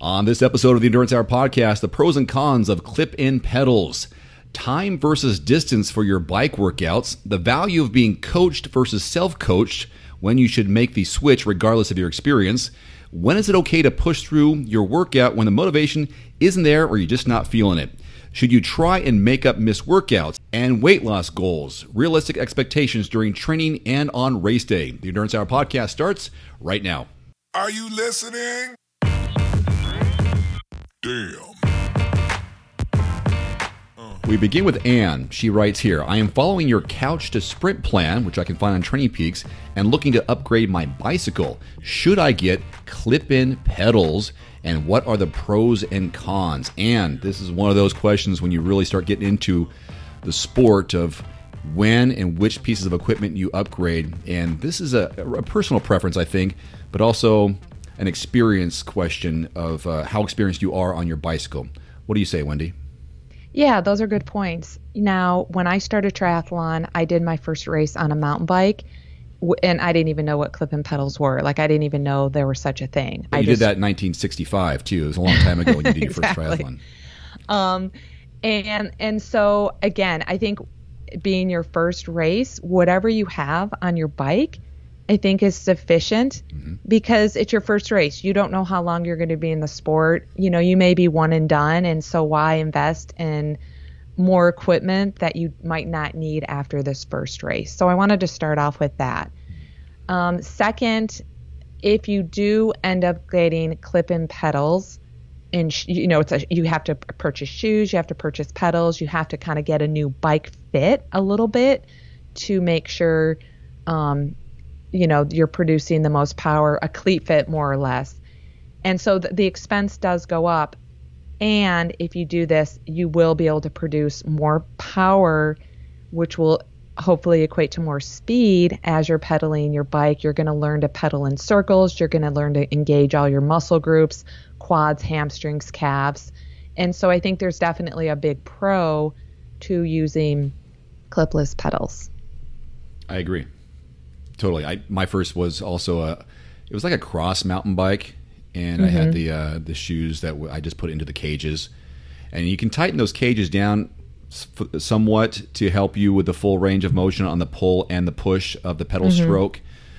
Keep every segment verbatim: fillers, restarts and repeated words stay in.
On this episode of the Endurance Hour podcast, the pros and cons of clip-in pedals, time versus distance for your bike workouts, the value of being coached versus self-coached, when you should make the switch regardless of your experience, when is it okay to push through your workout when the motivation isn't there or you're just not feeling it? Should you try and make up missed workouts? And weight loss goals, realistic expectations during training and on race day. The Endurance Hour podcast starts right now. Are you listening? Damn. We begin with Anne. She writes here, I am following your couch to sprint plan, which I can find on Training Peaks, and looking to upgrade my bicycle. Should I get clip-in pedals? And what are the pros and cons? And this is one of those questions when you really start getting into the sport of when and which pieces of equipment you upgrade. And this is a, a personal preference, I think, but also an experience question of uh, how experienced you are on your bicycle. What do you say, Wendy? Yeah, those are good points. Now, when I started triathlon, I did my first race on a mountain bike, and I didn't even know what clip-in pedals were. Like, I didn't even know there was such a thing. But I you just, did that in nineteen sixty-five, too. It was a long time ago when you did your exactly. first triathlon. Um, and, and so, again, I think being your first race, whatever you have on your bike, I think is sufficient mm-hmm. because it's your first race. You don't know how long you're going to be in the sport. You know, you may be one and done. And so why invest in more equipment that you might not need after this first race? So I wanted to start off with that. Um, second, if you do end up getting clip-in pedals, and sh- you know, it's a, you have to purchase shoes, you have to purchase pedals, you have to kind of get a new bike fit a little bit to make sure, um, you know, you're producing the most power, a cleat fit more or less. And so th- the expense does go up. And if you do this, you will be able to produce more power, which will hopefully equate to more speed as you're pedaling your bike. You're going to learn to pedal in circles. You're going to learn to engage all your muscle groups, quads, hamstrings, calves. And so I think there's definitely a big pro to using clipless pedals. I agree. Totally. I my first was also a, it was like a cross mountain bike, and mm-hmm. I had the uh, the shoes that w- I just put into the cages, and you can tighten those cages down f- somewhat to help you with the full range of motion on the pull and the push of the pedal mm-hmm. stroke.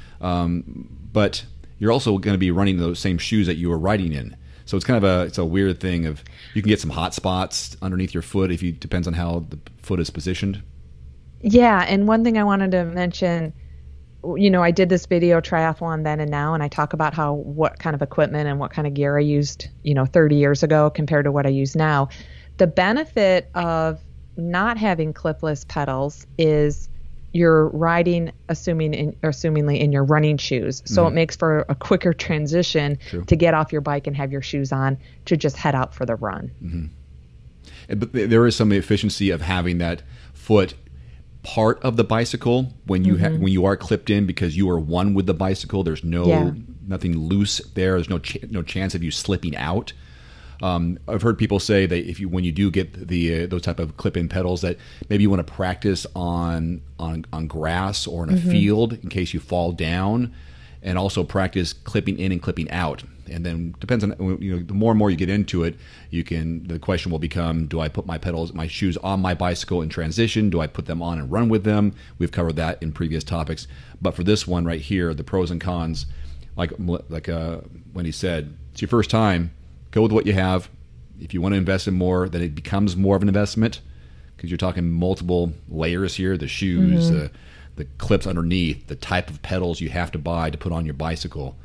Um, but you're also going to be running those same shoes that you were riding in, so it's kind of a it's a weird thing of you can get some hot spots underneath your foot if you depends on how the foot is positioned. Yeah, and one thing I wanted to mention. You know, I did this video triathlon then and now, and I talk about how what kind of equipment and what kind of gear I used, you know, thirty years ago compared to what I use now. The benefit of not having clipless pedals is you're riding, assuming in, assumingly in your running shoes. So mm-hmm. it makes for a quicker transition True. To get off your bike and have your shoes on to just head out for the run. Mm-hmm. But there is some efficiency of having that foot part of the bicycle when you mm-hmm. ha- when you are clipped in, because you are one with the bicycle. There's no yeah. nothing loose there. There's no ch- no chance of you slipping out. Um, I've heard people say that if you when you do get the uh, those type of clip-in pedals, that maybe you want to practice on on on grass or in a mm-hmm. field in case you fall down, and also practice clipping in and clipping out. And then depends on, you know, the more and more you get into it, you can, the question will become, do I put my pedals, my shoes on my bicycle in transition? Do I put them on and run with them? We've covered that in previous topics. But for this one right here, the pros and cons, like like uh, Wendy said, it's your first time, go with what you have. If you want to invest in more, then it becomes more of an investment, because you're talking multiple layers here, the shoes, mm-hmm. the, the clips underneath, the type of pedals you have to buy to put on your bicycle.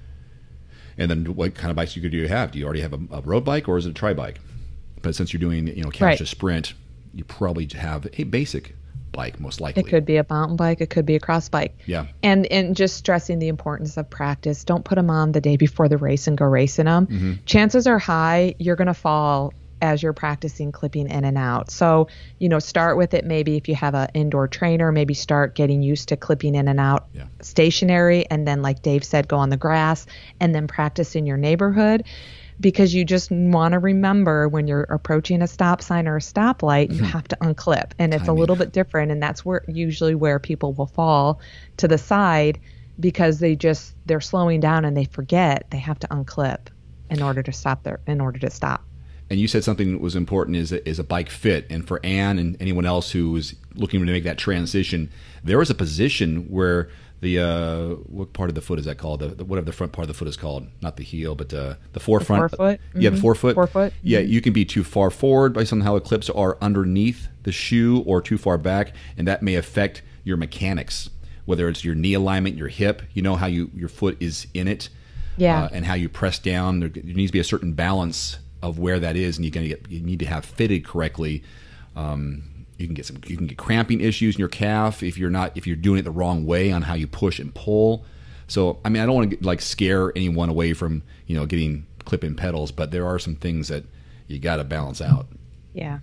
And then what kind of bicycle do you have? Do you already have a, a road bike, or is it a tri-bike? But since you're doing, you know, couch right. to sprint, you probably have a basic bike, most likely. It could be a mountain bike. It could be a cross bike. Yeah. And and just stressing the importance of practice. Don't put them on the day before the race and go racing them. Mm-hmm. Chances are high you're going to fall as you're practicing clipping in and out. So, you know, start with it. Maybe if you have an indoor trainer, maybe start getting used to clipping in and out yeah. stationary. And then, like Dave said, go on the grass and then practice in your neighborhood, because you just want to remember when you're approaching a stop sign or a stoplight, you have to unclip. And it's Timing. a little bit different. And that's where usually where people will fall to the side, because they just, they're slowing down and they forget they have to unclip. in order to stop there, in order to stop. And you said something that was important is a, is a bike fit. And for Ann and anyone else who is looking to make that transition, there was a position where the, uh, what part of the foot is that called? The, the, whatever the front part of the foot is called. Not the heel, but uh, the forefront. The forefoot? Mm-hmm. Yeah, the forefoot. Forefoot. Yeah, you can be too far forward based on how the clips are underneath the shoe or too far back, and that may affect your mechanics, whether it's your knee alignment, your hip, you know how you your foot is in it, yeah, uh, and how you press down. There, there needs to be a certain balance of where that is, and you gonna get you need to have fitted correctly. Um, you can get some you can get cramping issues in your calf if you're not if you're doing it the wrong way on how you push and pull. So I mean I don't want to like scare anyone away from you know getting clip-in pedals, but there are some things that you got to balance out. Yeah.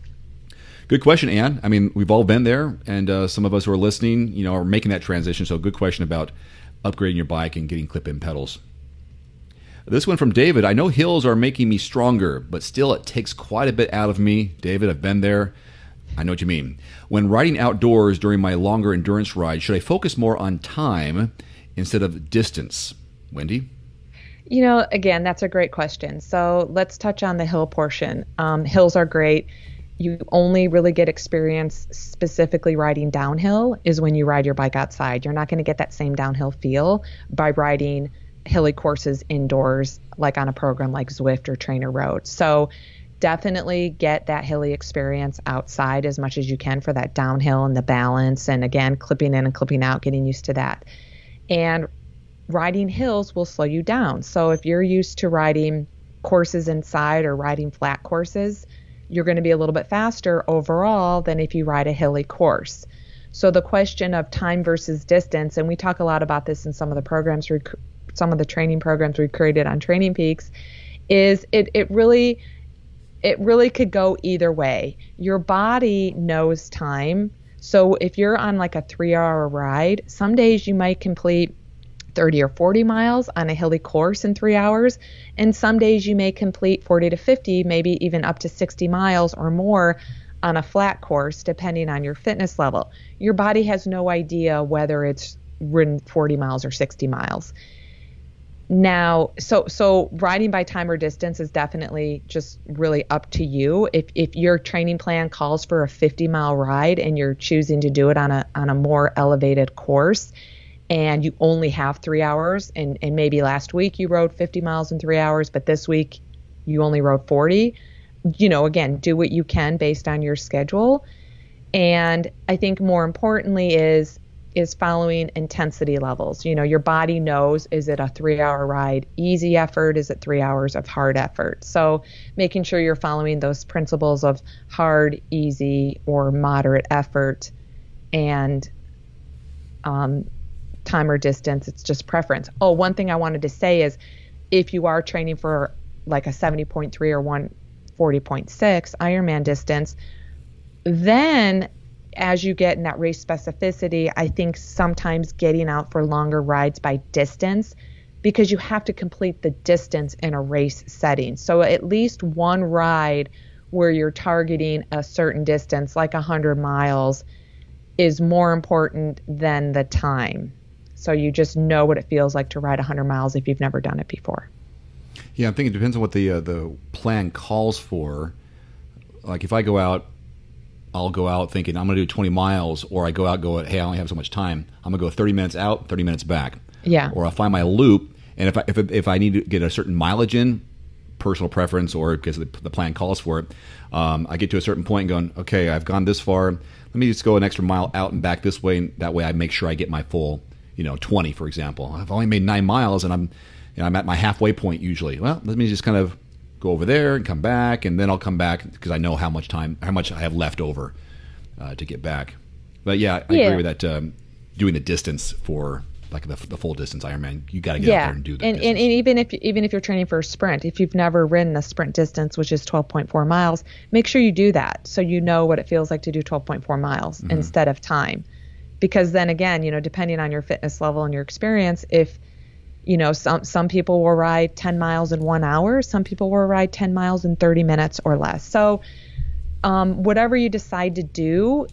Good question, Ann. I mean, we've all been there, and uh, some of us who are listening, you know, are making that transition. So, good question about upgrading your bike and getting clip-in pedals. This one from David. I know hills are making me stronger, but still, it takes quite a bit out of me. David, I've been there. I know what you mean. When riding outdoors during my longer endurance ride, should I focus more on time instead of distance? Wendy? You know, again, that's a great question. So, let's touch on the hill portion. Um, hills are great. You only really get experience specifically riding downhill is when you ride your bike outside. You're not going to get that same downhill feel by riding hilly courses indoors, like on a program like Zwift or Trainer Road. So definitely get that hilly experience outside as much as you can for that downhill and the balance. And again, clipping in and clipping out, getting used to that. And riding hills will slow you down. So if you're used to riding courses inside or riding flat courses, you're going to be a little bit faster overall than if you ride a hilly course. So the question of time versus distance, and we talk a lot about this in some of the programs, some of the training programs we've created on Training Peaks, is it, it really, it really could go either way. Your body knows time. So if you're on like a three hour ride, some days you might complete thirty or forty miles on a hilly course in three hours. And some days you may complete forty to fifty, maybe even up to sixty miles or more on a flat course, depending on your fitness level. Your body has no idea whether it's ridden forty miles or sixty miles. Now, so so riding by time or distance is definitely just really up to you. If if your training plan calls for a fifty mile ride and you're choosing to do it on a on a more elevated course, and you only have three hours, and, and maybe last week you rode fifty miles in three hours, but this week you only rode forty, you know, again, do what you can based on your schedule. And I think more importantly is, is following intensity levels. You know, your body knows, is it a three hour ride, easy effort? Is it three hours of hard effort? So making sure you're following those principles of hard, easy, or moderate effort, and, um, time or distance, it's just preference. Oh, one thing I wanted to say is if you are training for like a seventy point three or one forty point six Ironman distance, then as you get in that race specificity, I think sometimes getting out for longer rides by distance, because you have to complete the distance in a race setting. So at least one ride where you're targeting a certain distance, like one hundred miles, is more important than the time. So you just know what it feels like to ride one hundred miles if you've never done it before. Yeah, I'm thinking it depends on what the uh, the plan calls for. Like if I go out, I'll go out thinking I'm going to do twenty miles, or I go out go, hey, I only have so much time. I'm going to go thirty minutes out, thirty minutes back. Yeah. Or I'll find my loop, and if I, if, if I need to get a certain mileage in, personal preference or because the, the plan calls for it, um, I get to a certain point going, okay, I've gone this far. Let me just go an extra mile out and back this way, and that way I make sure I get my full, you know, twenty, for example. I've only made nine miles, and I'm, you know, I'm at my halfway point usually. Well, let me just kind of go over there and come back, and then I'll come back because I know how much time, how much I have left over uh, to get back. But yeah, I yeah. agree with that. Um, doing the distance for like the, the full distance Ironman, you got to get yeah. out there and do the and, distance. And, and even if even if you're training for a sprint, if you've never ridden a sprint distance, which is twelve point four miles, make sure you do that so you know what it feels like to do twelve point four miles mm-hmm. instead of time. Because then again, you know, depending on your fitness level and your experience, if you know, some some people will ride ten miles in one hour, some people will ride ten miles in thirty minutes or less. So um, whatever you decide to do,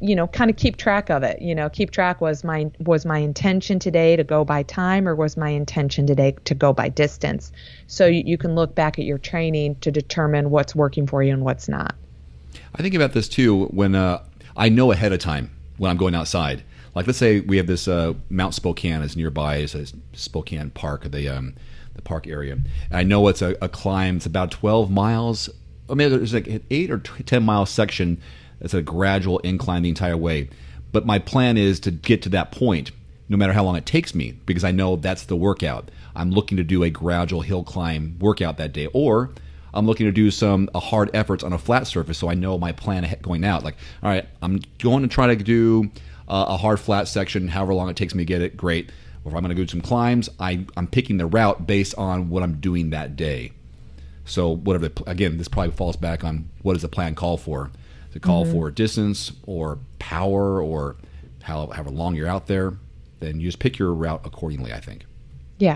you know, kind of keep track of it. You know, keep track was my was my intention today to go by time, or was my intention today to go by distance? So you, you can look back at your training to determine what's working for you and what's not. I think about this too when uh, I know ahead of time when I'm going outside. Like, let's say we have this uh, Mount Spokane is nearby, is a Spokane Park, the um, the park area. And I know it's a, a climb. It's about twelve miles. I mean, there's like an eight or ten mile section. It's a gradual incline the entire way. But my plan is to get to that point, no matter how long it takes me, because I know that's the workout. I'm looking to do a gradual hill climb workout that day, or I'm looking to do some a hard efforts on a flat surface, so I know my plan ahead going out. Like, all right, I'm going to try to do uh, a hard flat section, however long it takes me to get it, great. Or if I'm going to do some climbs, I, I'm picking the route based on what I'm doing that day. So whatever, the, again, this probably falls back on what does the plan call for? Does it call mm-hmm. for distance or power or how, however long you're out there? Then you just pick your route accordingly, I think. Yeah.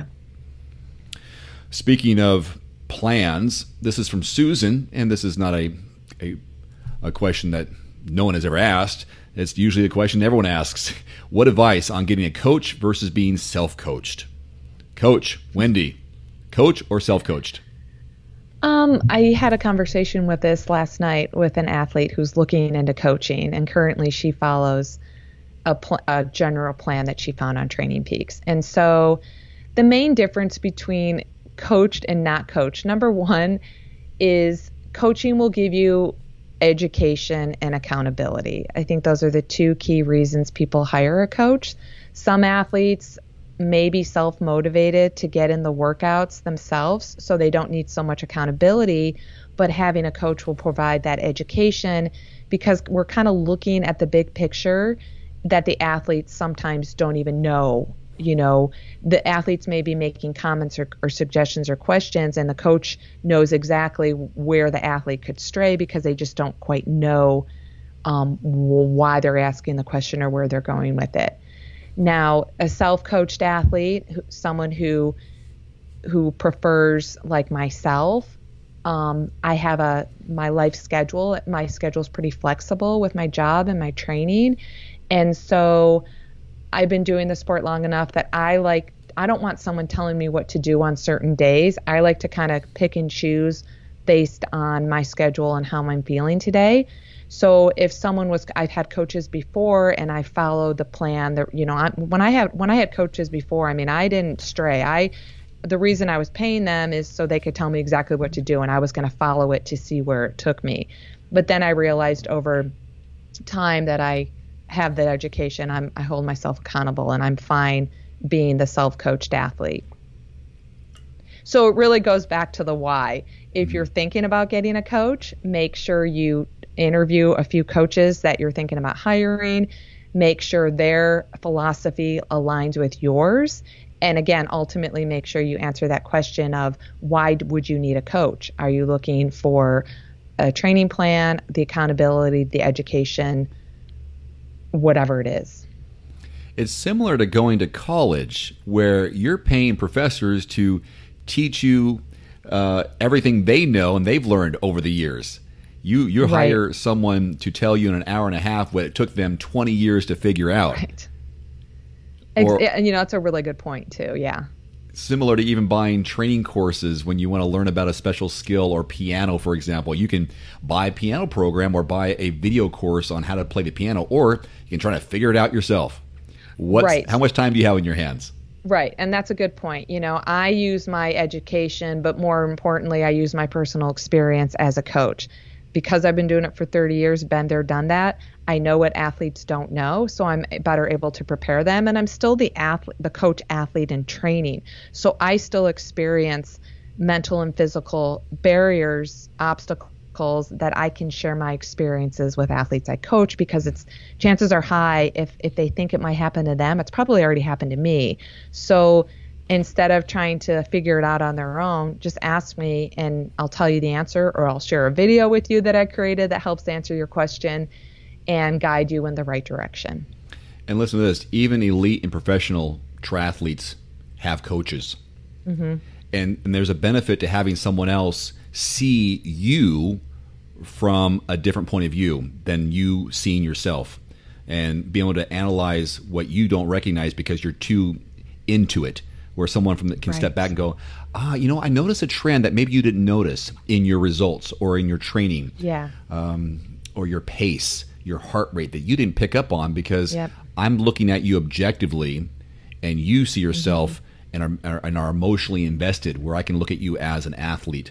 Speaking of plans, this is from Susan, and this is not a, a a question that no one has ever asked. It's usually a question everyone asks. What advice on getting a coach versus being self-coached? Coach, Wendy, coach or self-coached? Um, I had a conversation with this last night with an athlete who's looking into coaching, and currently she follows a, pl- a general plan that she found on Training Peaks. And so the main difference between coached and not coached, number one, is coaching will give you education and accountability. I think those are the two key reasons people hire a coach. Some athletes may be self-motivated to get in the workouts themselves, so they don't need so much accountability, but having a coach will provide that education, because we're kind of looking at the big picture that the athletes sometimes don't even know. You know, the athletes may be making comments or, or suggestions or questions, and the coach knows exactly where the athlete could stray because they just don't quite know um, why they're asking the question or where they're going with it. Now, a self-coached athlete, someone who who prefers, like myself, um, I have a my life schedule. My schedule is pretty flexible with my job and my training, and so I've been doing the sport long enough that I like, I don't want someone telling me what to do on certain days. I like to kind of pick and choose based on my schedule and how I'm feeling today. So if someone was, I've had coaches before and I followed the plan that, you know, I, when I had, when I had coaches before, I mean, I didn't stray. I, the reason I was paying them is so they could tell me exactly what to do, and I was going to follow it to see where it took me. But then I realized over time that I have that education, I'm, I hold myself accountable, and I'm fine being the self-coached athlete. So it really goes back to the why. If you're thinking about getting a coach, make sure you interview a few coaches that you're thinking about hiring. Make sure their philosophy aligns with yours. And again, ultimately make sure you answer that question of why would you need a coach? Are you looking for a training plan, the accountability, the education, whatever it is? It's similar to going to college, where you're paying professors to teach you uh, everything they know and they've learned over the years. You you right. hire someone to tell you in an hour and a half what it took them twenty years to figure out. Right. Or, and you know, that's a really good point too. Yeah. Similar to even buying training courses when you want to learn about a special skill or piano, for example. You can buy a piano program or buy a video course on how to play the piano, or you can try to figure it out yourself. What's, right. How much time do you have in your hands? Right. And that's a good point. You know, I use my education, but more importantly, I use my personal experience as a coach. Because I've been doing it for thirty years, been there, done that, I know what athletes don't know, so I'm better able to prepare them. And I'm still the athlete, the coach athlete in training. So I still experience mental and physical barriers, obstacles that I can share my experiences with athletes I coach, because it's chances are high if, if they think it might happen to them, it's probably already happened to me. So instead of trying to figure it out on their own, just ask me and I'll tell you the answer, or I'll share a video with you that I created that helps answer your question and guide you in the right direction. And listen to this, even elite and professional triathletes have coaches. Mm-hmm. And, and there's a benefit to having someone else see you from a different point of view than you seeing yourself. and being able to analyze what you don't recognize because you're too into it, where someone from the, can Right. step back and go, ah, you know, I noticed a trend that maybe you didn't notice in your results or in your training, Yeah. um, or your pace, your heart rate that you didn't pick up on because Yep. I'm looking at you objectively, and you see yourself Mm-hmm. and, are, and are emotionally invested, where I can look at you as an athlete.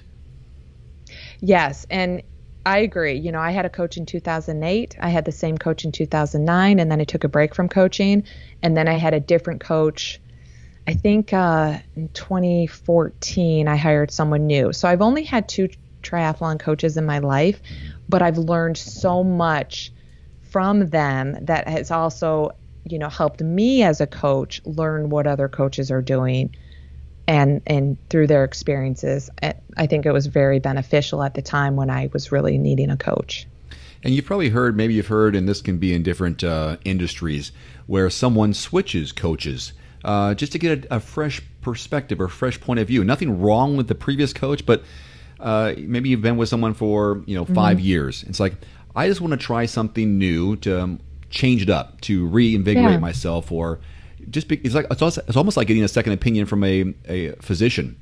Yes, and I agree. You know, I had a coach in two thousand eight. I had the same coach in two thousand nine, and then I took a break from coaching, and then I had a different coach. I think uh, in twenty fourteen, I hired someone new. So I've only had two triathlon coaches in my life, but I've learned so much from them that has also, you know, helped me as a coach learn what other coaches are doing. And and through their experiences, I think it was very beneficial at the time when I was really needing a coach. And you've probably heard, maybe you've heard, and this can be in different uh, industries, where someone switches coaches uh, just to get a, a fresh perspective or fresh point of view. Nothing wrong with the previous coach, but uh, maybe you've been with someone for you know five mm-hmm. years. It's like, I just want to try something new to um, change it up, to reinvigorate yeah. myself, or just be, it's like it's, also, it's almost like getting a second opinion from a, a physician.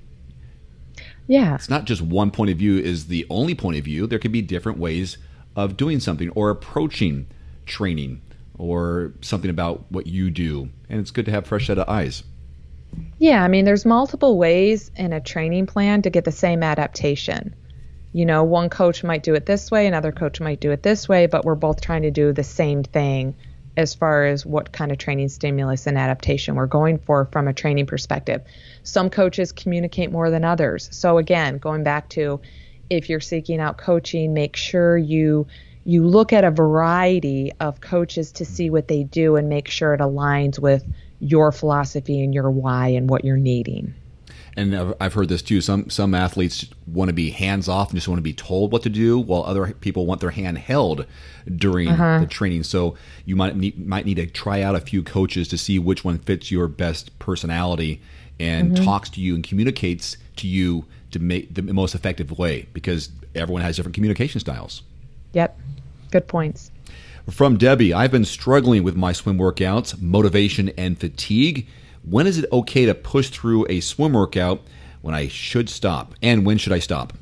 Yeah, it's not just one point of view is the only point of view. There could be different ways of doing something or approaching training or something about what you do, and it's good to have a fresh set of eyes. Yeah, I mean, there's multiple ways in a training plan to get the same adaptation. You know, one coach might do it this way, another coach might do it this way, but we're both trying to do the same thing as far as what kind of training stimulus and adaptation we're going for from a training perspective. Some coaches communicate more than others. So again, going back to, if you're seeking out coaching, make sure you you look at a variety of coaches to see what they do and make sure it aligns with your philosophy and your why and what you're needing. And I've heard this too. Some some athletes want to be hands off and just want to be told what to do, while other people want their hand held during uh-huh. the training. So you might need, might need to try out a few coaches to see which one fits your best personality and mm-hmm. talks to you and communicates to you to make the most effective way, because everyone has different communication styles. Yep, good points. From Debbie, I've been struggling with my swim workouts, motivation, and fatigue. When is it okay to push through a swim workout when I should stop? And when should I stop?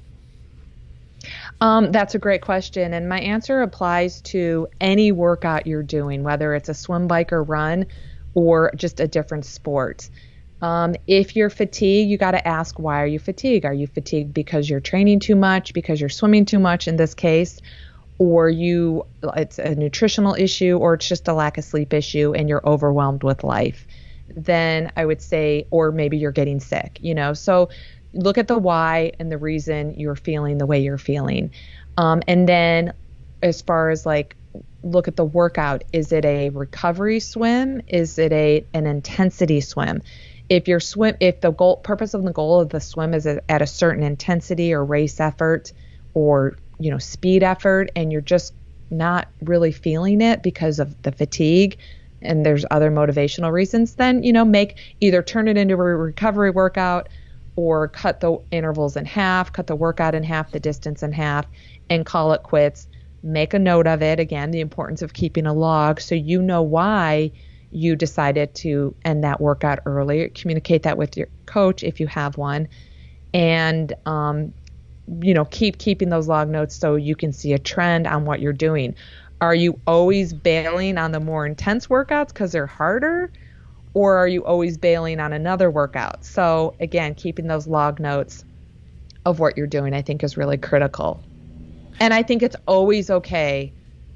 Um, that's a great question. And my answer applies to any workout you're doing, whether it's a swim, bike, or run, or just a different sport. Um, if you're fatigued, you got to ask, why are you fatigued? Are you fatigued because you're training too much, because you're swimming too much in this case, or you it's a nutritional issue, or it's just a lack of sleep issue and you're overwhelmed with life? Then I would say, or maybe you're getting sick, you know, so look at the why and the reason you're feeling the way you're feeling. Um, and then as far as like, look at the workout, is it a recovery swim? Is it a, an intensity swim? If your swim, if the goal purpose of the goal of the swim is at a certain intensity or race effort or, you know, speed effort, and you're just not really feeling it because of the fatigue, and there's other motivational reasons, then, you know, make either turn it into a recovery workout or cut the intervals in half, cut the workout in half, the distance in half, and call it quits. Make a note of it. Again, the importance of keeping a log so you know why you decided to end that workout early. Communicate that with your coach if you have one. And, um, you know, keep keeping those log notes so you can see a trend on what you're doing. Are you always bailing on the more intense workouts because they're harder, or are you always bailing on another workout? So again, keeping those log notes of what you're doing, I think, is really critical. And I think it's always okay,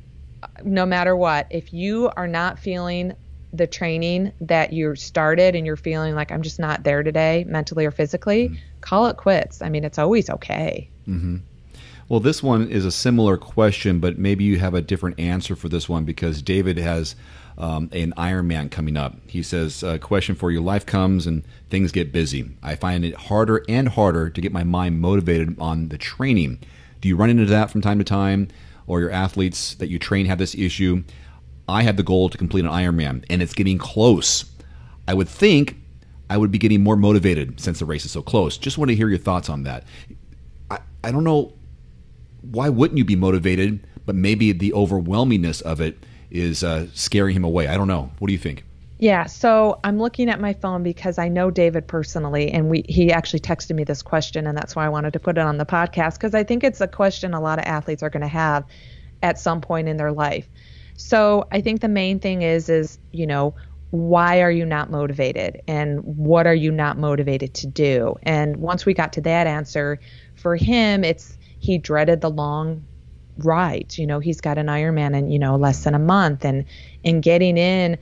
no matter what, if you are not feeling the training that you started and you're feeling like, I'm just not there today, mentally or physically, mm-hmm. call it quits. I mean, it's always okay. Mm-hmm. Well, this one is a similar question, but maybe you have a different answer for this one, because David has um, an Ironman coming up. He says, uh, question for you, life comes and things get busy. I find it harder and harder to get my mind motivated on the training. Do you run into that from time to time, or your athletes that you train have this issue? I have the goal to complete an Ironman, and it's getting close. I would think I would be getting more motivated since the race is so close. Just want to hear your thoughts on that. I, I don't know. Why wouldn't you be motivated? But maybe the overwhelmingness of it is uh, scaring him away. I don't know. What do you think? Yeah, so I'm looking at my phone because I know David personally, and we he actually texted me this question, and that's why I wanted to put it on the podcast, because I think it's a question a lot of athletes are going to have at some point in their life. So I think the main thing is, is, you know, why are you not motivated, and what are you not motivated to do? And once we got to that answer, for him, it's he dreaded the long rides. You know, he's got an Ironman in, you know, less than a month, and and getting in.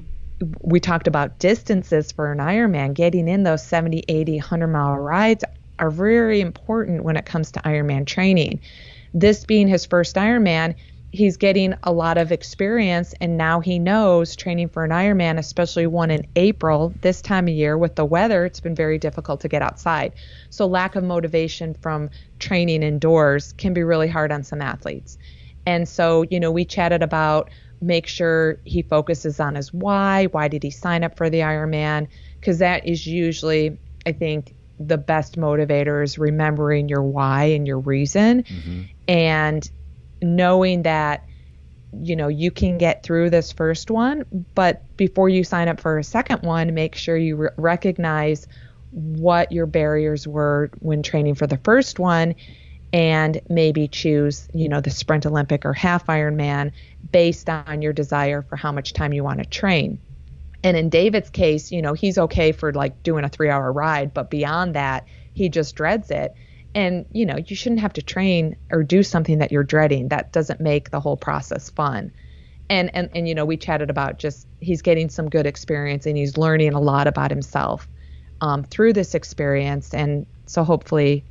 We talked about distances for an Ironman. Getting in those seventy, eighty, one hundred mile rides are very important when it comes to Ironman training. This being his first Ironman, he's getting a lot of experience, and now he knows training for an Ironman, especially one in April, this time of year with the weather, it's been very difficult to get outside. So lack of motivation from training indoors can be really hard on some athletes. And so, you know, we chatted about make sure he focuses on his why. Why did he sign up for the Ironman? Because that is usually, I think, the best motivator is remembering your why and your reason, mm-hmm. and knowing that, you know, you can get through this first one, but before you sign up for a second one, make sure you re- recognize what your barriers were when training for the first one, and maybe choose, you know, the Sprint Olympic or half Ironman based on your desire for how much time you want to train. And in David's case, you know, he's okay for like doing a three hour ride, but beyond that, he just dreads it. And, you know, you shouldn't have to train or do something that you're dreading. That doesn't make the whole process fun. And, and, and, you know, we chatted about just, he's getting some good experience, and he's learning a lot about himself um, through this experience. And so hopefully,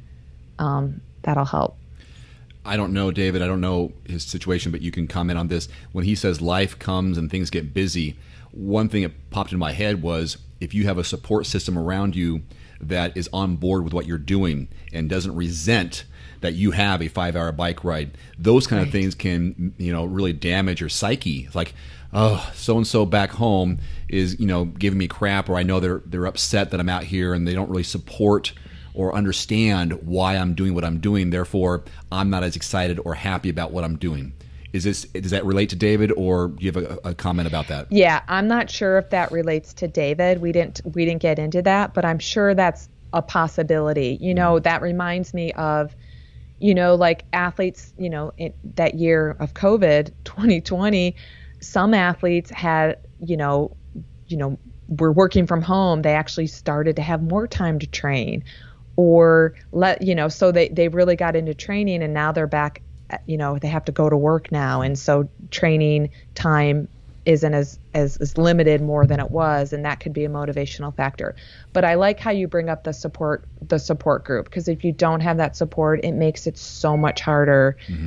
um, that'll help. I don't know, David. I don't know his situation, but you can comment on this. When he says life comes and things get busy, one thing that popped in my head was if you have a support system around you that is on board with what you're doing and doesn't resent that you have a five-hour bike ride, those kind right. of things can, you know, really damage your psyche. It's like, oh, so-and-so back home is, you know, giving me crap, or I know they're they're upset that I'm out here and they don't really support or understand why I'm doing what I'm doing. Therefore, I'm not as excited or happy about what I'm doing. Is this, does that relate to David, or do you have a, a comment about that? Yeah, I'm not sure if that relates to David. We didn't we didn't get into that, but I'm sure that's a possibility. You know, that reminds me of, you know, like athletes, you know, in that year of COVID, twenty twenty, some athletes had, you know, you know, were working from home. They actually started to have more time to train, or let, you know, so they, they really got into training, and now they're back, you know, they have to go to work now. And so training time isn't as, as, as limited more than it was. And that could be a motivational factor. But I like how you bring up the support, the support group, because if you don't have that support, it makes it so much harder mm-hmm.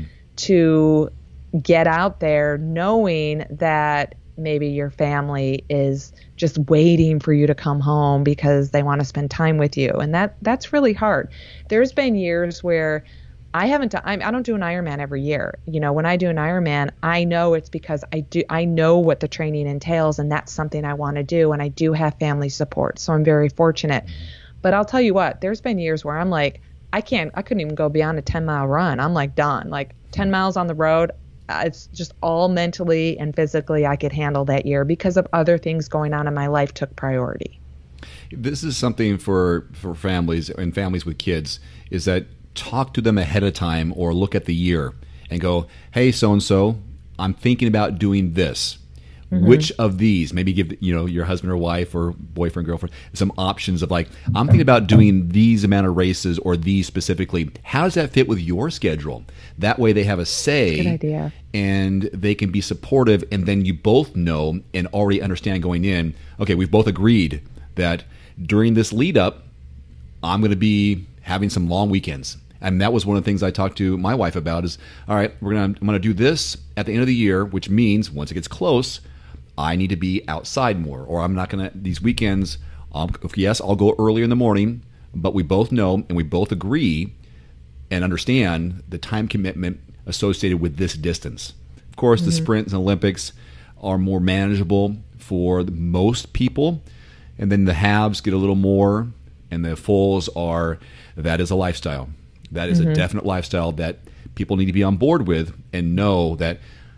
to get out there knowing that maybe your family is just waiting for you to come home because they want to spend time with you. And that that's really hard. There's been years where I haven't done, I don't do an Ironman every year. You know, when I do an Ironman, I know it's because I do, I know what the training entails, and that's something I want to do. And I do have family support. So I'm very fortunate. But I'll tell you what, there's been years where I'm like, I can't, I couldn't even go beyond a ten mile run. I'm like done, like ten miles on the road. Uh, it's just all mentally and physically I could handle that year because of other things going on in my life took priority. This is something for, for families and families with kids, is that talk to them ahead of time or look at the year and go, hey, so-and-so, I'm thinking about doing this. Mm-hmm. Which of these, maybe give, you know, your husband or wife or boyfriend, girlfriend, some options of like, I'm thinking about doing these amount of races or these specifically. How does that fit with your schedule? That way they have a say. Good idea. And they can be supportive, and then you both know and already understand going in, okay, we've both agreed that during this lead up, I'm going to be having some long weekends. And that was one of the things I talked to my wife about is, all right, we're gonna, I'm going to do this at the end of the year, which means once it gets close, I need to be outside more, or I'm not going to, these weekends, um, yes, I'll go earlier in the morning, but we both know and we both agree and understand the time commitment associated with this distance. Of course, mm-hmm. the sprints and Olympics are more manageable for most people, and then the halves get a little more, and the fulls are, that is a lifestyle. That is mm-hmm. a definite lifestyle that people need to be on board with and know that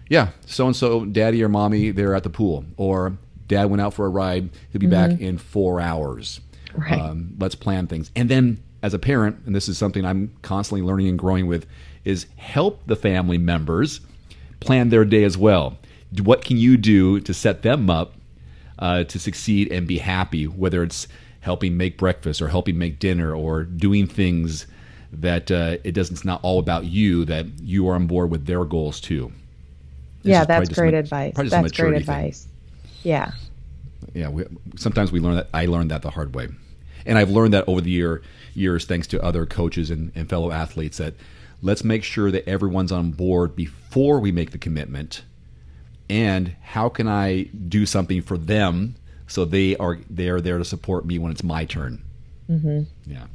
yeah, so-and-so, daddy or mommy, they're at the pool. Or dad went out for a ride. He'll be mm-hmm. back in four hours. Right. Um, let's plan things. And then as a parent, and this is something I'm constantly learning and growing with, is help the family members plan their day as well. What can you do to set them up uh, to succeed and be happy, whether it's helping make breakfast or helping make dinner or doing things that uh, it doesn't, it's not all about you, that you are on board with their goals too. This yeah, that's great some, advice. That's great advice. Thing. Yeah. Yeah. We, sometimes we learn that. I learned that the hard way. And I've learned that over the year, years, thanks to other coaches and, and fellow athletes, that let's make sure that everyone's on board before we make the commitment. And how can I do something for them so they are they're there to support me when it's my turn? Mm-hmm. Yeah.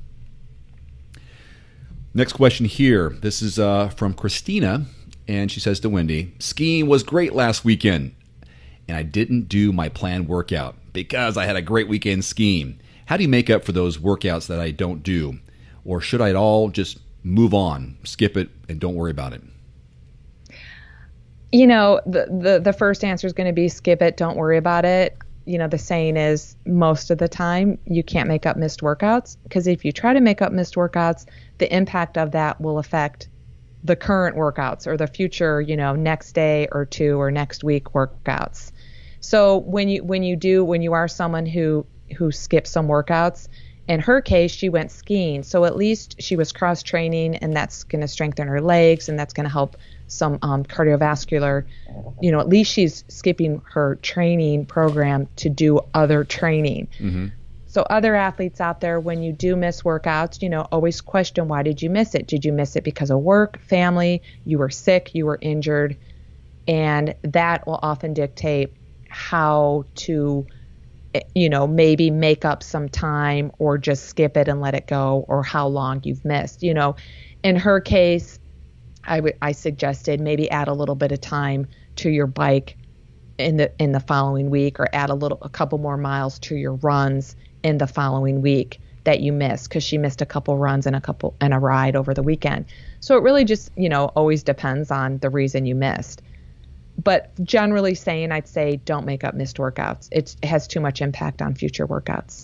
Next question here. This is uh, from Christina, and she says to Wendy, skiing was great last weekend, and I didn't do my planned workout because I had a great weekend skiing. How do you make up for those workouts that I don't do? Or should I at all just move on, skip it, and don't worry about it? You know, the, the, the first answer is going to be skip it, don't worry about it. You know, the saying is most of the time you can't make up missed workouts, because if you try to make up missed workouts, the impact of that will affect the current workouts or the future, you know, next day or two or next week workouts. So when you when you do, when you are someone who who skips some workouts, in her case, she went skiing. So at least she was cross training, and that's going to strengthen her legs, and that's going to help some um, cardiovascular, you know, at least she's skipping her training program to do other training. Mm-hmm. So other athletes out there, when you do miss workouts, you know, always question, why did you miss it? Did you miss it because of work, family, you were sick, you were injured? And that will often dictate how to, you know, maybe make up some time or just skip it and let it go, or how long you've missed. You know, in her case, I, w- I suggested maybe add a little bit of time to your bike in the in the following week, or add a little a couple more miles to your runs in the following week that you missed, because she missed a couple runs and a couple and a ride over the weekend. So it really just, you know, always depends on the reason you missed. But generally saying, I'd say don't make up missed workouts. It's, it has too much impact on future workouts.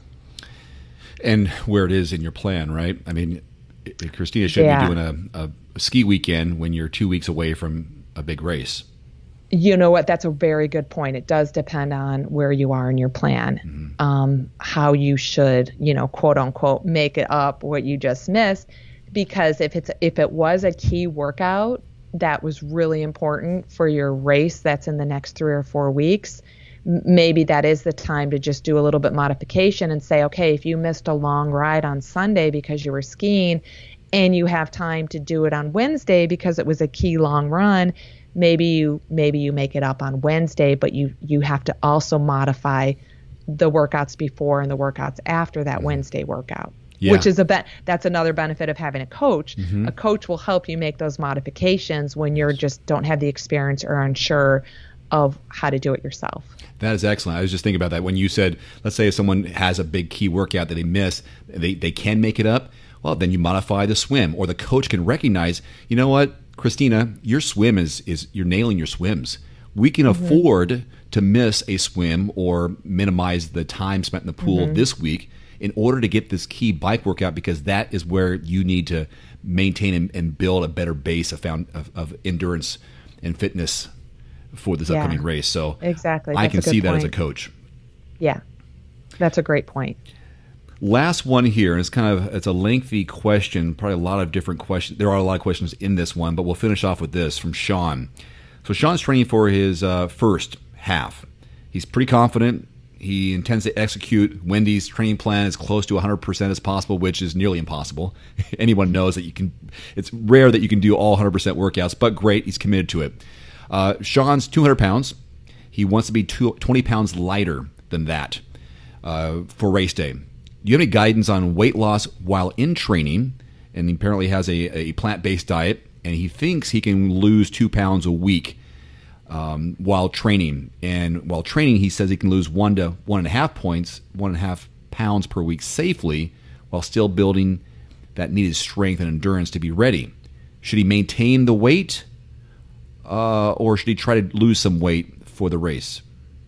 And where it is in your plan, right? I mean, Christina shouldn't yeah. be doing a, a ski weekend when you're two weeks away from a big race. You know what? That's a very good point. It does depend on where you are in your plan, mm-hmm. um, how you should, you know, quote unquote, make it up what you just missed. Because if it's if it was a key workout that was really important for your race that's in the next three or four weeks, m- maybe that is the time to just do a little bit modification and say, okay, if you missed a long ride on Sunday because you were skiing, and you have time to do it on Wednesday because it was a key long run, maybe you maybe you make it up on Wednesday, but you you have to also modify the workouts before and the workouts after that Wednesday workout. Yeah. Which is a be- that's another benefit of having a coach. Mm-hmm. A coach will help you make those modifications when you're just don't have the experience or unsure of how to do it yourself. That is excellent. I was just thinking about that when you said, let's say if someone has a big key workout that they miss, they, they can make it up. Well, then you modify the swim, or the coach can recognize, you know what, Christina, your swim is, is you're nailing your swims. We can mm-hmm. afford to miss a swim or minimize the time spent in the pool mm-hmm. this week in order to get this key bike workout, because that is where you need to maintain and, and build a better base of, found, of, of endurance and fitness for this yeah, upcoming race. So exactly. I That's can see that point. as a coach. Yeah, that's a great point. Last one here, and it's kind of it's a lengthy question, probably a lot of different questions. There are a lot of questions in this one, but we'll finish off with this from Sean. So Sean's training for his uh, first half. He's pretty confident. He intends to execute Wendy's training plan as close to one hundred percent as possible, which is nearly impossible. Anyone knows that you can. It's rare that you can do all one hundred percent workouts, but great, he's committed to it. Uh, Sean's two hundred pounds. He wants to be two, twenty pounds lighter than that uh, for race day. Do you have any guidance on weight loss while in training? And he apparently has a, a plant-based diet, and he thinks he can lose two pounds a week um, while training. And while training, he says he can lose one to one and a half points, one and a half pounds per week safely, while still building that needed strength and endurance to be ready. Should he maintain the weight uh, or should he try to lose some weight for the race?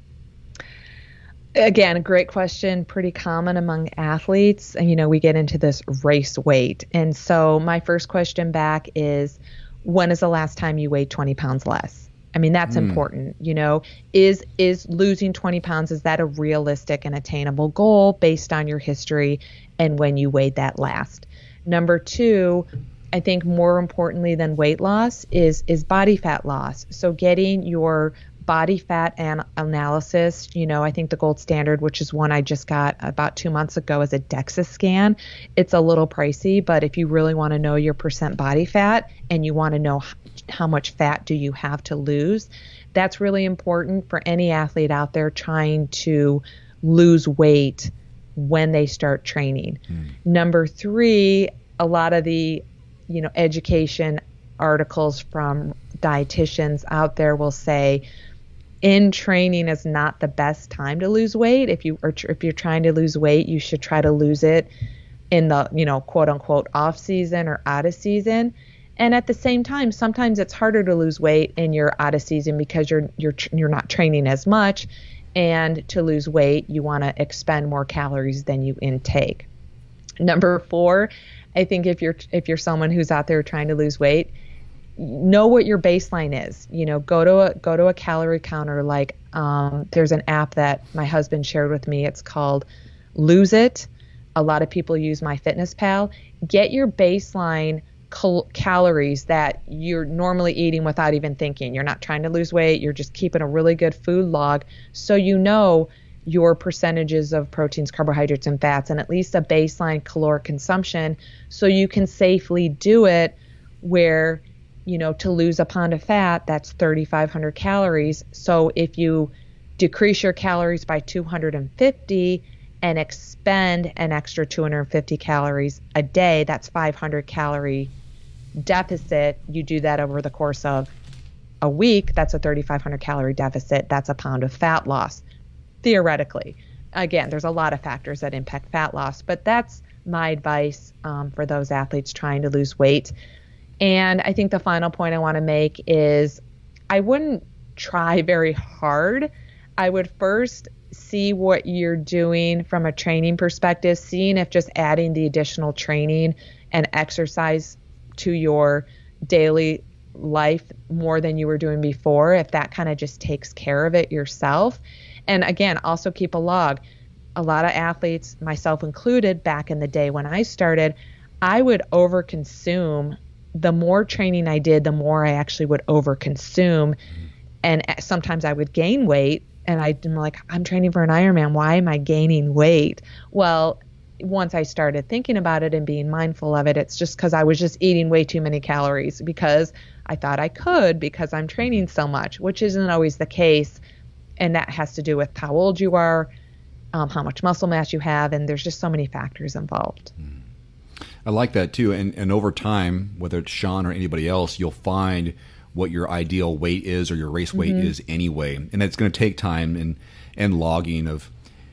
Again, a great question, pretty common among athletes. And, you know, we get into this race weight. And so my first question back is, when is the last time you weighed twenty pounds less? I mean, that's mm. important. You know, is is losing twenty pounds, is that a realistic and attainable goal based on your history and when you weighed that last? Number two, I think more importantly than weight loss is is body fat loss. So getting your body fat an- analysis, you know, I think the gold standard, which is one I just got about two months ago, is a DEXA scan. It's a little pricey, but if you really want to know your percent body fat and you want to know h- how much fat do you have to lose, that's really important for any athlete out there trying to lose weight when they start training. Mm. Number three, a lot of the, you know, education articles from dietitians out there will say, in training is not the best time to lose weight. If you are, if you're trying to lose weight, you should try to lose it in the, you know, quote unquote off season or out of season. And at the same time, sometimes it's harder to lose weight in your out of season because you're you're you're not training as much, and to lose weight, you want to expend more calories than you intake. Number four, I think if you're if you're someone who's out there trying to lose weight, know what your baseline is. You know, go to a go to a calorie counter. Like um, there's an app that my husband shared with me. It's called Lose It. A lot of people use MyFitnessPal. Get your baseline cal- calories that you're normally eating without even thinking. You're not trying to lose weight. You're just keeping a really good food log, so you know your percentages of proteins, carbohydrates, and fats, and at least a baseline caloric consumption, so you can safely do it where, you know, to lose a pound of fat, that's thirty-five hundred calories. So if you decrease your calories by two hundred fifty and expend an extra two hundred fifty calories a day, that's five hundred calorie deficit. You do that over the course of a week, that's a thirty-five hundred calorie deficit. That's a pound of fat loss, theoretically. Again, there's a lot of factors that impact fat loss, but that's my advice um, for those athletes trying to lose weight. And I think the final point I want to make is I wouldn't try very hard. I would first see what you're doing from a training perspective, seeing if just adding the additional training and exercise to your daily life more than you were doing before, if that kind of just takes care of it yourself. And again, also keep a log. A lot of athletes, myself included, back in the day when I started, I would overconsume. The more training I did, the more I actually would overconsume. And sometimes I would gain weight, and I'm like, I'm training for an Ironman. Why am I gaining weight? Well, once I started thinking about it and being mindful of it, it's just because I was just eating way too many calories because I thought I could because I'm training so much, which isn't always the case. And that has to do with how old you are, um, how much muscle mass you have, and there's just so many factors involved. Mm. I like that too. And, and over time, whether it's Sean or anybody else, you'll find what your ideal weight is or your race weight mm-hmm. is anyway. And it's going to take time and, and logging of,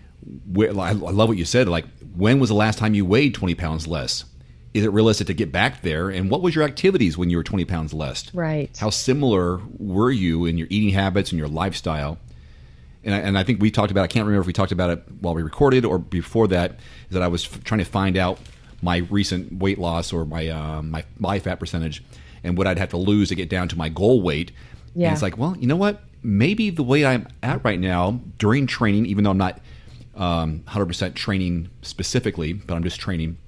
I love what you said, like, when was the last time you weighed twenty pounds less? Is it realistic to get back there? And what was your activities when you were twenty pounds less? Right. How similar were you in your eating habits and your lifestyle? And I, and I think we talked about, I can't remember if we talked about it while we recorded or before that, is that I was f- trying to find out my recent weight loss or my uh, my body fat percentage and what I'd have to lose to get down to my goal weight. Yeah. And it's like, well, you know what? Maybe the way I'm at right now during training, even though I'm not um, one hundred percent training specifically, but I'm just training,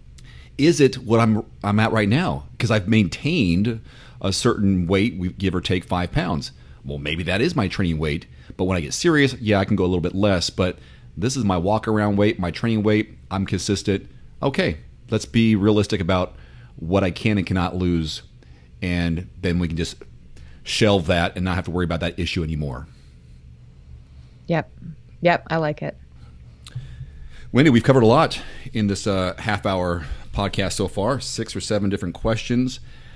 is it what I'm I'm at right now? Because I've maintained a certain weight, we give or take five pounds. Well, maybe that is my training weight. But when I get serious, yeah, I can go a little bit less. But this is my walk around weight, my training weight. I'm consistent. Okay, let's be realistic about what I can and cannot lose, and then we can just shelve that and not have to worry about that issue anymore. Yep. Yep, I like it. Wendy, we've covered a lot in this uh, half-hour podcast so far, six or seven different questions,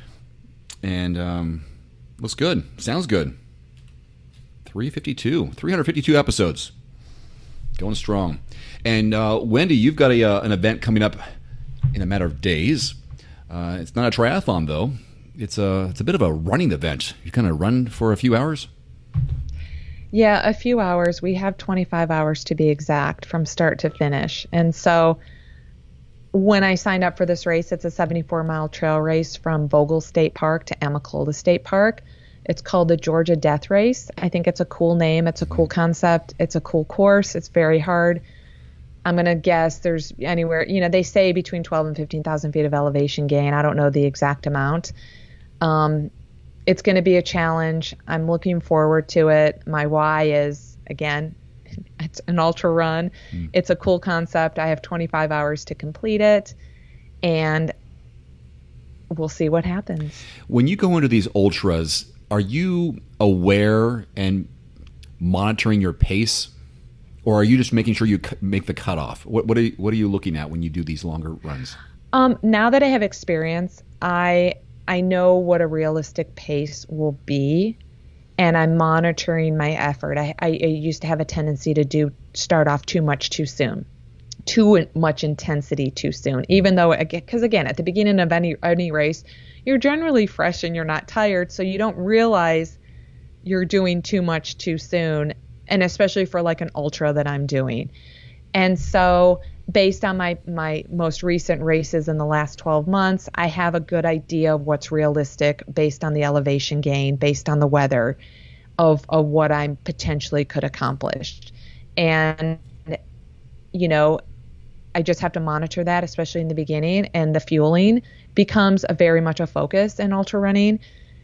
and um, looks good. Sounds good. three fifty-two, three hundred fifty-two episodes. Going strong. And uh, Wendy, you've got a uh, an event coming up in a matter of days. Uh, it's not a triathlon, though. it's a it's a bit of a running event. You kind of run for a few hours. Yeah, a few hours. We have twenty-five hours to be exact from start to finish. And so when I signed up for this race, it's a seventy-four mile trail race from Vogel State Park to Amacolta State Park. It's called the Georgia Death Race. I think it's a cool name. It's a cool concept. It's a cool course. It's very hard. I'm going to guess there's anywhere, you know, they say between twelve and fifteen thousand feet of elevation gain. I don't know the exact amount. Um, it's going to be a challenge. I'm looking forward to it. My why is, again, it's an ultra run. Mm. It's a cool concept. I have twenty-five hours to complete it, and we'll see what happens. When you go into these ultras, are you aware and monitoring your pace? Or are you just making sure you make the cutoff? What what are you, what are you looking at when you do these longer runs? Um, now that I have experience, I I know what a realistic pace will be, and I'm monitoring my effort. I, I, I used to have a tendency to do start off too much too soon, too much intensity too soon. Even though, because again, at the beginning of any any race, you're generally fresh and you're not tired, so you don't realize you're doing too much too soon. And especially for like an ultra that I'm doing. And so based on my, my most recent races in the last twelve months, I have a good idea of what's realistic based on the elevation gain, based on the weather of, of what I potentially could accomplish. And, you know, I just have to monitor that, especially in the beginning, and the fueling becomes a very much a focus in ultra running.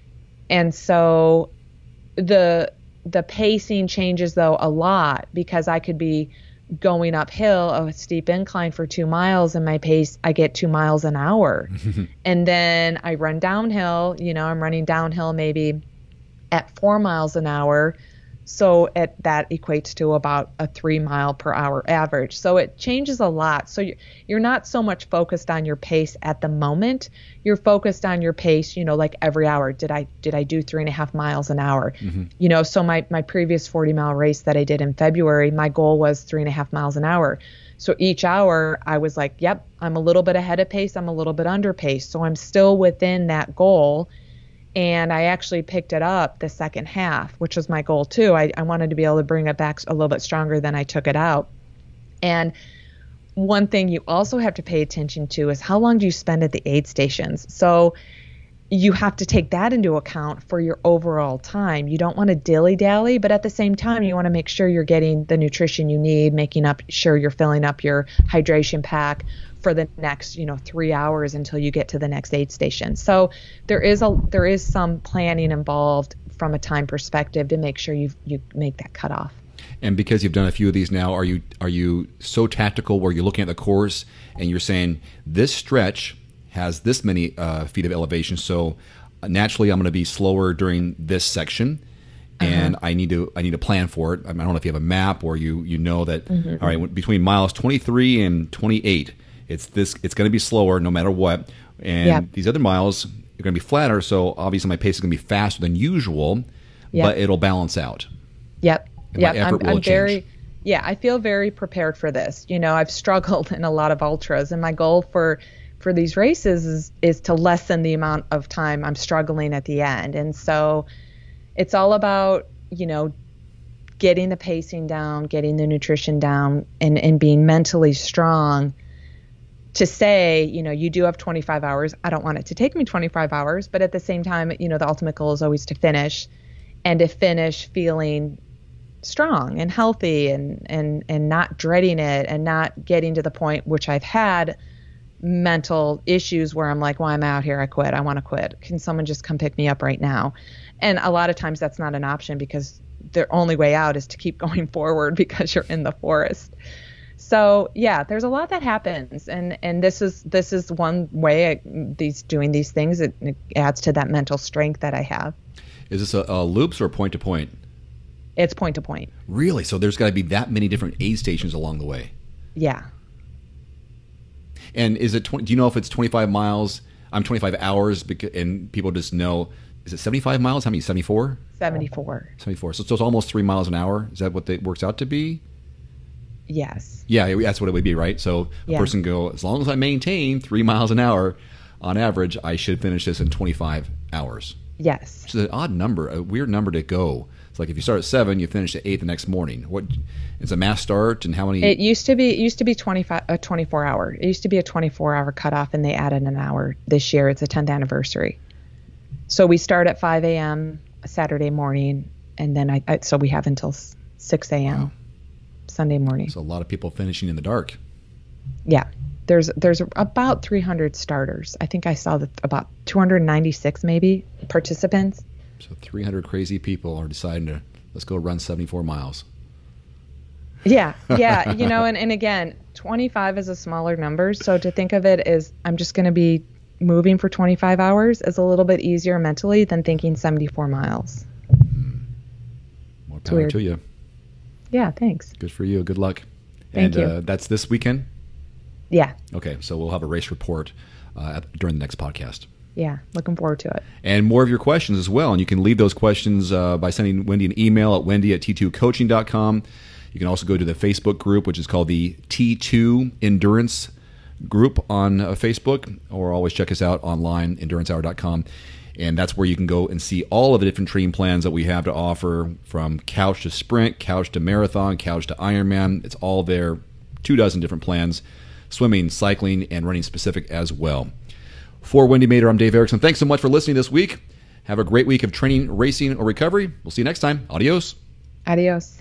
And so the, The pacing changes, though, a lot, because I could be going uphill a steep incline for two miles and my pace, I get two miles an hour. And then I run downhill, you know, I'm running downhill maybe at four miles an hour. So it, that equates to about a three mile per hour average. So it changes a lot. So you're not so much focused on your pace at the moment. You're focused on your pace, you know, like every hour. Did I did I do three and a half miles an hour? Mm-hmm. You know, so my, my previous forty mile race that I did in February, my goal was three and a half miles an hour. So each hour I was like, yep, I'm a little bit ahead of pace. I'm a little bit under pace. So I'm still within that goal. And I actually picked it up the second half, which was my goal too. I, I wanted to be able to bring it back a little bit stronger than I took it out. And one thing you also have to pay attention to is how long do you spend at the aid stations? So you have to take that into account for your overall time. You don't want to dilly-dally, but at the same time, you want to make sure you're getting the nutrition you need, making up sure you're filling up your hydration pack for the next, you know, three hours until you get to the next aid station. So there is a there is some planning involved from a time perspective to make sure you you make that cutoff. And because you've done a few of these now, are you are you so tactical where you're looking at the course and you're saying this stretch has this many uh, feet of elevation, so naturally I'm going to be slower during this section, and uh-huh. I need to I need to plan for it. I, mean, I don't know if you have a map or you you know that. Mm-hmm. All right, between miles twenty-three and twenty-eight, it's this it's going to be slower no matter what, and yep. these other miles are going to be flatter. So obviously my pace is going to be faster than usual, yep. but it'll balance out. Yep. And yep. my effort I'm, will I'm change. very. Yeah, I feel very prepared for this. You know, I've struggled in a lot of ultras, and my goal for for these races is is to lessen the amount of time I'm struggling at the end. And so it's all about, you know, getting the pacing down, getting the nutrition down, and, and being mentally strong to say, you know, you do have twenty-five hours. I don't want it to take me twenty-five hours, but at the same time, you know, the ultimate goal is always to finish, and to finish feeling strong and healthy, and, and, and not dreading it, and not getting to the point, which I've had mental issues where I'm like, well, I'm out here, I quit, I want to quit. Can someone just come pick me up right now? And a lot of times that's not an option, because the only way out is to keep going forward because you're in the forest. So yeah, there's a lot that happens, and and this is this is one way I, these doing these things, it, it adds to that mental strength that I have. Is this a, a loops or point to point? It's point to point. Really? So there's got to be that many different aid stations along the way. Yeah. And is it twenty, do you know if it's twenty-five miles? I'm twenty-five hours, because, and people just know. Is it seventy-five miles? How many? seventy-four? seventy-four. seventy-four. So, so it's almost three miles an hour. Is that what it works out to be? Yes. Yeah, that's what it would be, right? So a yeah. person go, as long as I maintain three miles an hour, on average, I should finish this in twenty-five hours. Yes. Which is an odd number, a weird number to go. It's like if you start at seven, you finish at eight the next morning. What? It's a mass start, and how many? It used to be it used to be twenty-five a twenty-four hour. It used to be a twenty-four hour cutoff, and they added an hour this year. It's the tenth anniversary. So we start at five a.m. Saturday morning, and then I, I so we have until six a.m. Wow. Sunday morning. So a lot of people finishing in the dark. Yeah. There's there's about three hundred starters. I think I saw that about two hundred ninety-six maybe participants. So three hundred crazy people are deciding to, let's go run seventy-four miles. Yeah, yeah. You know, and, and again, twenty-five is a smaller number. So to think of it as I'm just going to be moving for twenty-five hours is a little bit easier mentally than thinking seventy-four miles. Mm. More power to you. Yeah, thanks. Good for you. Good luck. Thank and you. Uh, that's this weekend? Yeah. Okay, so we'll have a race report uh, during the next podcast. Yeah, looking forward to it. And more of your questions as well. And you can leave those questions uh, by sending Wendy an email at wendy at t two coaching dot com. You can also go to the Facebook group, which is called the T two Endurance Group on uh, Facebook, or always check us out online, endurance hour dot com. And that's where you can go and see all of the different training plans that we have to offer, from couch to sprint, couch to marathon, couch to Ironman. It's all there, two dozen different plans, swimming, cycling, and running specific as well. For Wendy Mader, I'm Dave Erickson. Thanks so much for listening this week. Have a great week of training, racing, or recovery. We'll see you next time. Adios. Adios.